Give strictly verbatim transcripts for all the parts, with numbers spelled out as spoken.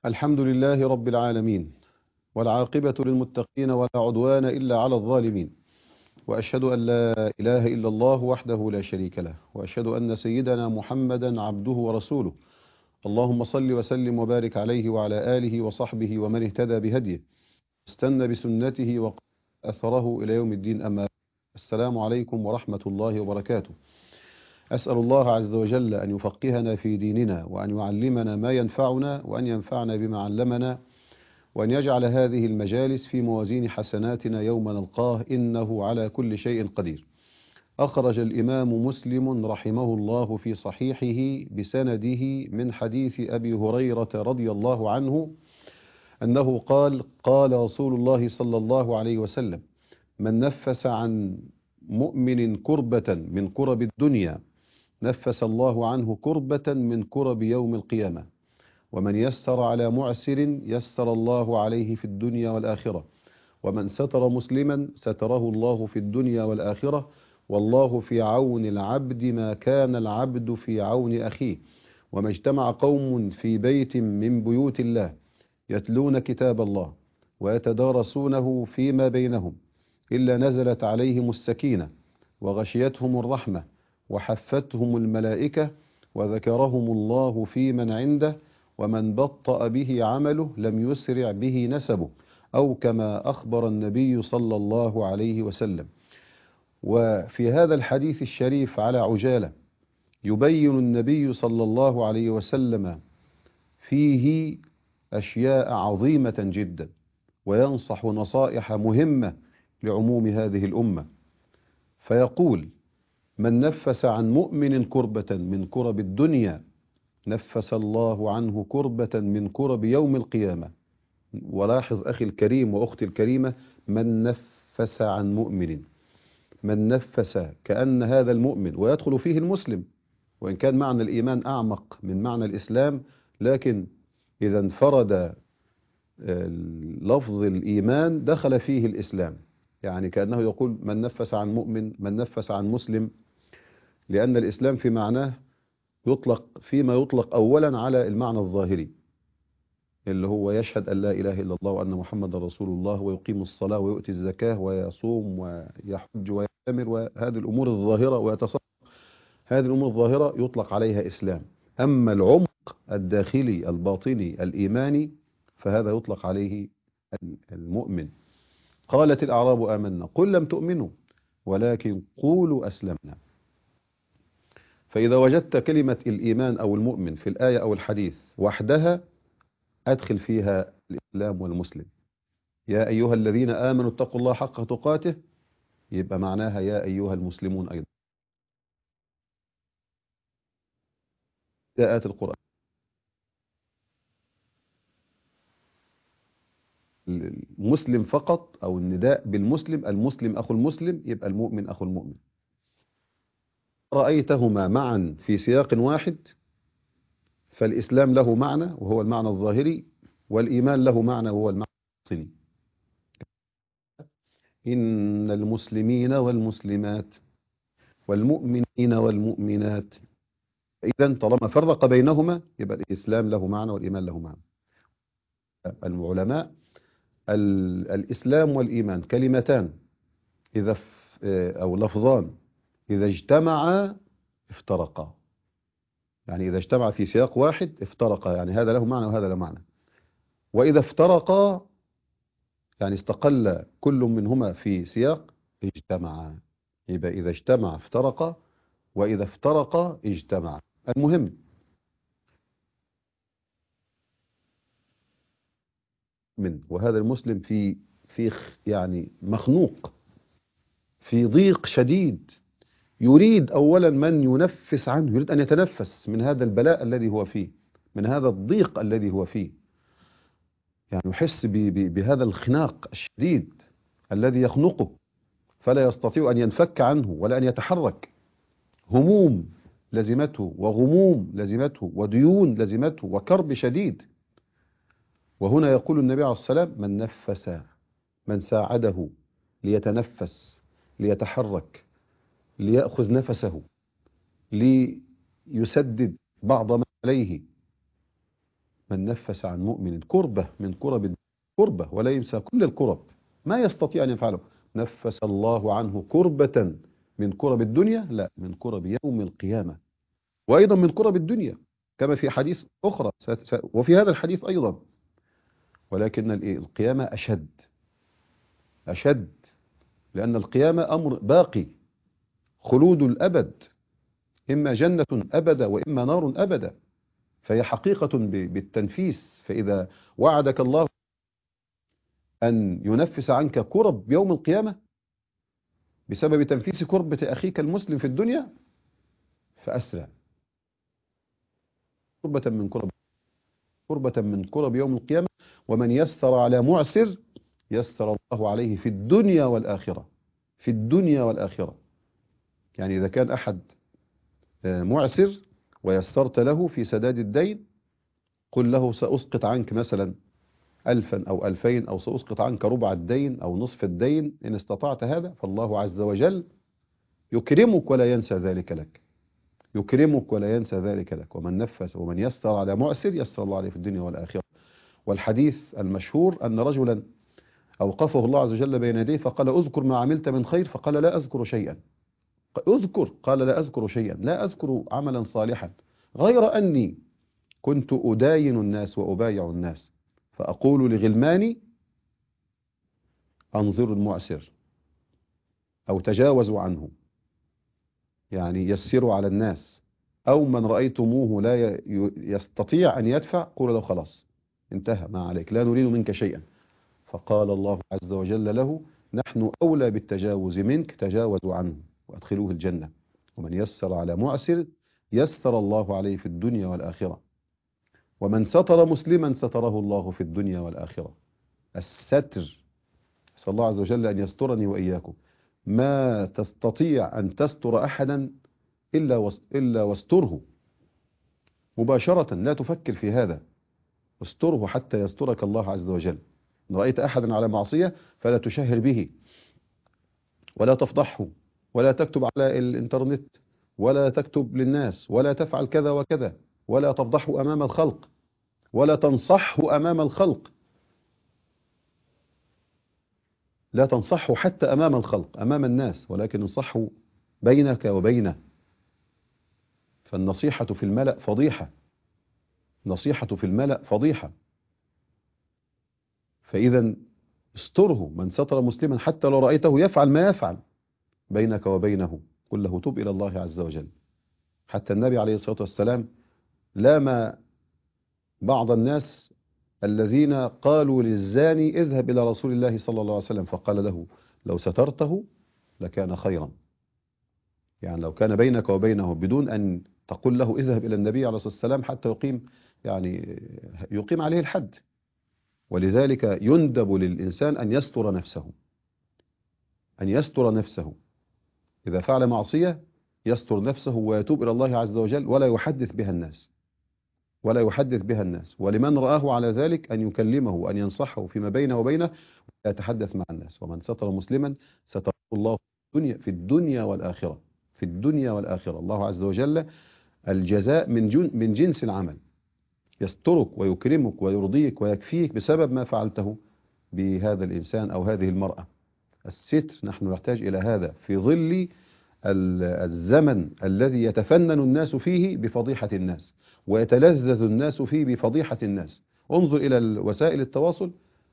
الحمد لله رب العالمين، والعاقبة للمتقين ولا عدوان إلا على الظالمين. وأشهد أن لا إله إلا الله وحده لا شريك له، وأشهد أن سيدنا محمدا عبده ورسوله. اللهم صل وسلم وبارك عليه وعلى آله وصحبه ومن اهتدى بهديه واستنى بسنته وقال أثره إلى يوم الدين. أما بعد. السلام عليكم ورحمة الله وبركاته. أسأل الله عز وجل أن يفقهنا في ديننا، وأن يعلمنا ما ينفعنا، وأن ينفعنا بما علمنا، وأن يجعل هذه المجالس في موازين حسناتنا يوم نلقاه، إنه على كل شيء قدير. أخرج الإمام مسلم رحمه الله في صحيحه بسنده من حديث أبي هريرة رضي الله عنه أنه قال: قال رسول الله صلى الله عليه وسلم: من نفس عن مؤمن كربة من كرب الدنيا نفس الله عنه كربة من كرب يوم القيامة، ومن يسر على معسر يسر الله عليه في الدنيا والآخرة، ومن ستر مسلما ستره الله في الدنيا والآخرة، والله في عون العبد ما كان العبد في عون أخيه. وما اجتمع قوم في بيت من بيوت الله يتلون كتاب الله ويتدارسونه فيما بينهم إلا نزلت عليهم السكينة وغشيتهم الرحمة وحفتهم الملائكة وذكرهم الله في من عنده، ومن بطأ به عمله لم يسرع به نسبه، أو كما أخبر النبي صلى الله عليه وسلم. وفي هذا الحديث الشريف على عجالة يبين النبي صلى الله عليه وسلم فيه أشياء عظيمة جدا، وينصح نصائح مهمة لعموم هذه الأمة، فيقول: من نفس عن مؤمن كربة من كرب الدنيا نفس الله عنه كربة من كرب يوم القيامة. ولاحظ أخي الكريم وأختي الكريمة: من نفس عن مؤمن، من نفس، كأن هذا المؤمن ويدخل فيه المسلم، وإن كان معنى الإيمان أعمق من معنى الإسلام، لكن إذا انفرد لفظ الإيمان دخل فيه الإسلام، يعني كأنه يقول من نفس عن مؤمن، من نفس عن مسلم، لأن الإسلام في معناه يطلق فيما يطلق أولا على المعنى الظاهري اللي هو يشهد أن لا إله إلا الله وأن محمد رسول الله ويقيم الصلاة ويؤتي الزكاة ويصوم ويحج ويعتمر، وهذه الأمور الظاهرة ويتصرف، هذه الأمور الظاهرة يطلق عليها إسلام. أما العمق الداخلي الباطني الإيماني فهذا يطلق عليه المؤمن. قالت الأعراب آمنا قل لم تؤمنوا ولكن قولوا أسلمنا. فإذا وجدت كلمة الإيمان أو المؤمن في الآية أو الحديث وحدها أدخل فيها الإسلام والمسلم. يا أيها الذين آمنوا اتقوا الله حق تقاته، يبقى معناها يا أيها المسلمون أيضا. جاءت القرآن المسلم فقط، أو النداء بالمسلم، المسلم أخو المسلم، يبقى المؤمن أخو المؤمن. رأيتهما معا في سياق واحد فالإسلام له معنى وهو المعنى الظاهري، والإيمان له معنى وهو المعنى الباطني. إن المسلمين والمسلمات والمؤمنين والمؤمنات، إذن طالما فرق بينهما يبقى الإسلام له معنى والإيمان له معنى. العلماء: الإسلام والإيمان كلمتان إذا أو لفظان إذا اجتمعا افترقا، يعني إذا اجتمع في سياق واحد افترقا، يعني هذا له معنى وهذا له معنى. وإذا افترقا يعني استقل كل منهما في سياق اجتمعا، يبقى إذا اجتمع افترقا، وإذا افترقا اجتمعا. المهم من وهذا المسلم في في يعني مخنوق في ضيق شديد، يريد أولا من ينفس عنه، يريد أن يتنفس من هذا البلاء الذي هو فيه، من هذا الضيق الذي هو فيه، يعني يحس بهذا الخناق الشديد الذي يخنقه فلا يستطيع أن ينفك عنه ولا أن يتحرك. هموم لزمته وغموم لزمته وديون لزمته وكرب شديد. وهنا يقول النبي عليه الصلاة والسلام: من نفس، من ساعده ليتنفس، ليتحرك، ليأخذ نفسه، ليسدد بعض ما عليه، من نفس عن مؤمن كربة من كرب كربة ولا ينسى كل الكرب ما يستطيع أن يفعله، نفس الله عنه كربة من كرب الدنيا، لا من كرب يوم القيامة، وأيضا من كرب الدنيا كما في حديث أخرى وفي هذا الحديث أيضا، ولكن القيامة أشد أشد، لأن القيامة أمر باقي، خلود الأبد، إما جنة أبدا وإما نار أبدا، فهي حقيقة بالتنفيس. فإذا وعدك الله أن ينفس عنك كرب يوم القيامة بسبب تنفيس كربة أخيك المسلم في الدنيا، فأسرع. كربة من كرب كربة من كرب يوم القيامة، ومن يسر على معسر يسر الله عليه في الدنيا والآخرة، في الدنيا والآخرة. يعني إذا كان أحد معسر ويسرت له في سداد الدين، قل له سأسقط عنك مثلا ألفا أو ألفين، أو سأسقط عنك ربع الدين أو نصف الدين إن استطعت هذا، فالله عز وجل يكرمك ولا ينسى ذلك لك، يكرمك ولا ينسى ذلك لك. ومن نفس ومن يسر على معسر يسر الله عليه في الدنيا والآخرة. والحديث المشهور أن رجلا أوقفه الله عز وجل بين يديه فقال أذكر ما عملت من خير، فقال لا أذكر شيئا. أذكر، قال لا أذكر شيئا، لا أذكر عملا صالحا غير أني كنت أداين الناس وأبايع الناس، فأقول لغلماني أنظروا المعسر أو تجاوزوا عنه، يعني يسروا على الناس، أو من رأيتموه لا يستطيع أن يدفع قولوا له خلاص انتهى ما عليك، لا نريد منك شيئا. فقال الله عز وجل له نحن أولى بالتجاوز منك، تجاوزوا عنه وأدخلوه الجنة. ومن يسر على معسر يسر الله عليه في الدنيا والآخرة. ومن ستر مسلما ستره الله في الدنيا والآخرة. الستر، أسأل الله عز وجل أن يسترني وإياكم. ما تستطيع أن تستر أحدا إلا إلا واستره مباشرة، لا تفكر في هذا، استره حتى يسترك الله عز وجل. إن رأيت أحدا على معصية فلا تشهر به، ولا تفضحه، ولا تكتب على الإنترنت، ولا تكتب للناس، ولا تفعل كذا وكذا، ولا تفضحه أمام الخلق، ولا تنصحه أمام الخلق، لا تنصحه حتى أمام الخلق أمام الناس، ولكن انصحه بينك وبينه. فالنصيحة في الملأ فضيحة، نصيحة في الملأ فضيحة. فإذا استره، من ستر مسلما حتى لو رأيته يفعل ما يفعل بينك وبينه قل له تب إلى الله عز وجل. حتى النبي عليه الصلاة والسلام لام بعض الناس الذين قالوا للزاني اذهب إلى رسول الله صلى الله عليه وسلم، فقال له لو سترته لكان خيرا. يعني لو كان بينك وبينه بدون أن تقول له اذهب إلى النبي عليه الصلاة والسلام حتى يقيم يعني يقيم عليه الحد. ولذلك يندب للإنسان أن يستر نفسه، أن يستر نفسه إذا فعل معصية يستر نفسه ويتوب إلى الله عز وجل، ولا يحدث بها الناس، ولا يحدث بها الناس. ولمن رآه على ذلك أن يكلمه وأن ينصحه فيما بينه وبينه ولا يتحدث مع الناس. ومن ستر مسلما ستره الله في الدنيا, في الدنيا والآخرة، في الدنيا والآخرة. الله عز وجل الجزاء من, جن من جنس العمل، يسترك ويكرمك ويرضيك ويكفيك بسبب ما فعلته بهذا الإنسان أو هذه المرأة. الستر نحن نحتاج إلى هذا في ظل الزمن الذي يتفنن الناس فيه بفضيحة الناس، ويتلذذ الناس فيه بفضيحة الناس. انظر إلى وسائل التواصل،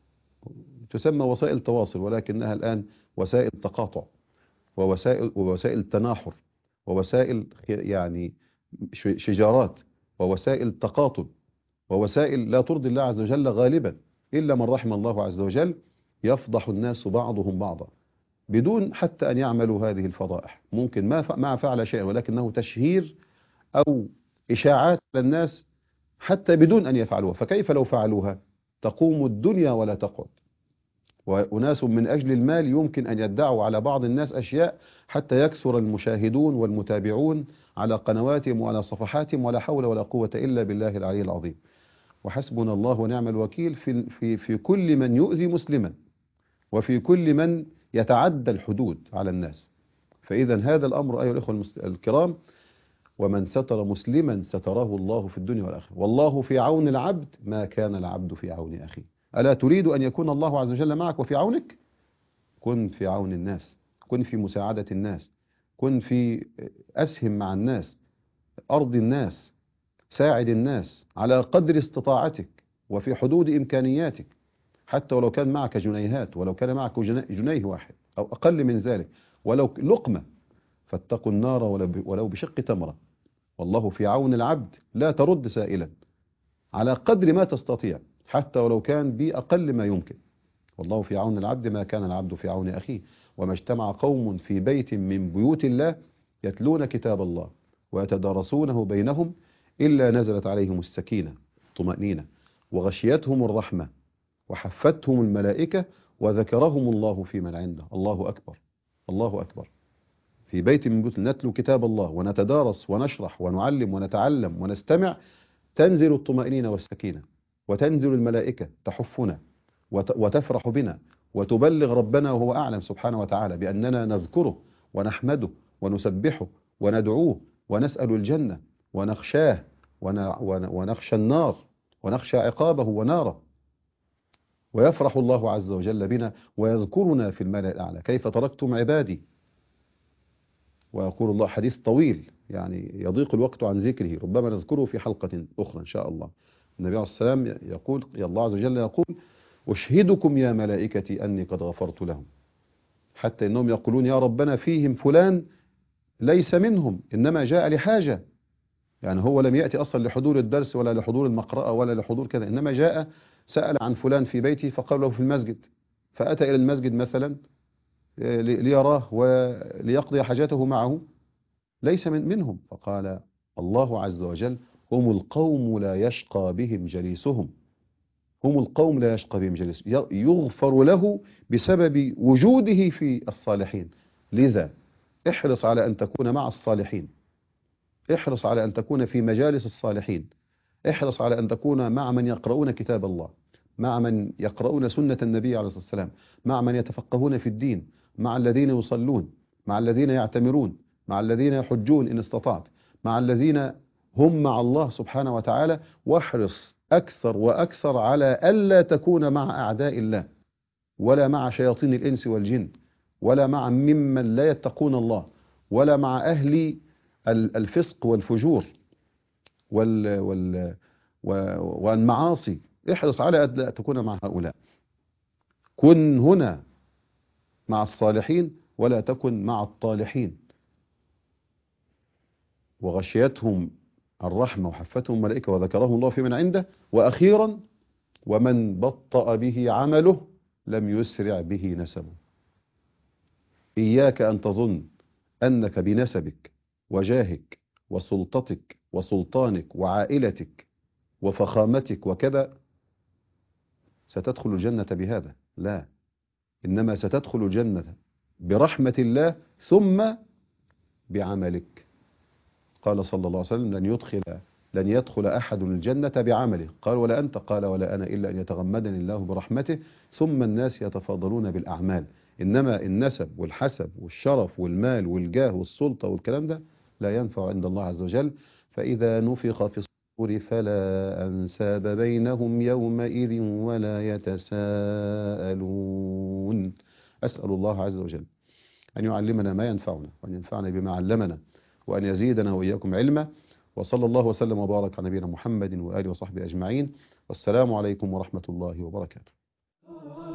تسمى وسائل التواصل ولكنها الآن وسائل تقاطع، ووسائل, ووسائل تناحر، ووسائل يعني شجارات، ووسائل تقاتل، ووسائل لا ترضي الله عز وجل غالبا إلا من رحم الله عز وجل. يفضح الناس بعضهم بعضا بدون حتى أن يعملوا هذه الفضائح، ممكن ما ما فعل شيئا ولكنه تشهير أو إشاعات للناس حتى بدون أن يفعلوها. فكيف لو فعلوها؟ تقوم الدنيا ولا تقعد. وأناس من أجل المال يمكن أن يدعوا على بعض الناس أشياء حتى يكثر المشاهدون والمتابعون على قنواتهم وعلى صفحاتهم، ولا حول ولا قوة إلا بالله العلي العظيم. وحسبنا الله ونعم الوكيل في, في, في كل من يؤذي مسلما، وفي كل من يتعدى الحدود على الناس. فإذا هذا الأمر أيها الأخوة الكرام ومن ستر مسلما ستره الله في الدنيا والآخرة. والله في عون العبد ما كان العبد في عون أخيه. ألا تريد أن يكون الله عز وجل معك وفي عونك؟ كن في عون الناس، كن في مساعدة الناس، كن في أسهم مع الناس، أرض الناس، ساعد الناس على قدر استطاعتك وفي حدود إمكانياتك، حتى ولو كان معك جنيهات، ولو كان معك جنيه واحد أو أقل من ذلك، ولو لقمة، فاتقوا النار ولو بشق تمرة. والله في عون العبد لا ترد سائلا، على قدر ما تستطيع حتى ولو كان بأقل ما يمكن. والله في عون العبد ما كان العبد في عون أخيه. وما اجتمع قوم في بيت من بيوت الله يتلون كتاب الله ويتدارسونه بينهم إلا نزلت عليهم السكينة طمأنينة وغشيتهم الرحمة وحفتهم الملائكة وذكرهم الله في من عنده. الله أكبر، الله أكبر. في بيت من بيوت نتلو كتاب الله ونتدارس ونشرح ونعلم ونتعلم ونستمع، تنزل الطمأنينة والسكينة وتنزل الملائكة تحفنا وتفرح بنا وتبلغ ربنا وهو أعلم سبحانه وتعالى بأننا نذكره ونحمده ونسبحه وندعوه ونسأل الجنة ونخشاه ونخشى النار ونخشى عقابه وناره. ويفرح الله عز وجل بنا ويذكرنا في الملأ الأعلى. كيف تركتم عبادي؟ ويقول الله حديث طويل يعني يضيق الوقت عن ذكره، ربما نذكره في حلقة أخرى إن شاء الله. النبي عليه الصلاة والسلام يقول، يا الله عز وجل يقول: أشهدكم يا ملائكتي أني قد غفرت لهم. حتى إنهم يقولون يا ربنا فيهم فلان ليس منهم، إنما جاء لحاجة، يعني هو لم يأتي أصلا لحضور الدرس ولا لحضور المقرأة ولا لحضور كذا، إنما جاء سأل عن فلان في بيتي فقال له في المسجد، فأتى إلى المسجد مثلا ليراه وليقضي حاجته معه، ليس من منهم. فقال الله عز وجل: هم القوم لا يشقى بهم جليسهم، هم القوم لا يشقى بهم جليسهم، يغفر له بسبب وجوده في الصالحين. لذا احرص على أن تكون مع الصالحين، احرص على أن تكون في مجالس الصالحين، احرص على أن تكون مع من يقرؤون كتاب الله، مع من يقرؤون سنة النبي عليه الصلاة والسلام، مع من يتفقهون في الدين، مع الذين يصلون، مع الذين يعتمرون، مع الذين يحجون إن استطعت، مع الذين هم مع الله سبحانه وتعالى. واحرص أكثر وأكثر على ألا تكون مع أعداء الله، ولا مع شياطين الإنس والجن، ولا مع ممن لا يتقون الله، ولا مع أهل الفسق والفجور وال وال والمعاصي. احرص على أن تكون مع هؤلاء. كن هنا مع الصالحين ولا تكن مع الطالحين. وغشيتهم الرحمة وحفتهم الملائكة وذكرهم الله في من عنده. وأخيرا: ومن بطأ به عمله لم يسرع به نسبه. إياك أن تظن أنك بنسبك وجاهك وسلطتك وسلطانك وعائلتك وفخامتك وكذا ستدخل الجنة بهذا، لا، إنما ستدخل الجنة برحمة الله ثم بعملك. قال صلى الله عليه وسلم: لن يدخل لن يدخل أحد الجنة بعمله. قال: ولا أنت؟ قال: ولا أنا، إلا أن يتغمدني الله برحمته. ثم الناس يتفاضلون بالأعمال. إنما النسب والحسب والشرف والمال والجاه والسلطة والكلام ده لا ينفع عند الله عز وجل. فإذا نفخ في الصور فلا أنساب بينهم يومئذ ولا يتساءلون. أسأل الله عز وجل أن يعلمنا ما ينفعنا وأن ينفعنا بما علمنا وأن يزيدنا وإياكم علما. وصلى الله وسلم وبارك على نبينا محمد وآله وصحبه أجمعين. والسلام عليكم ورحمة الله وبركاته.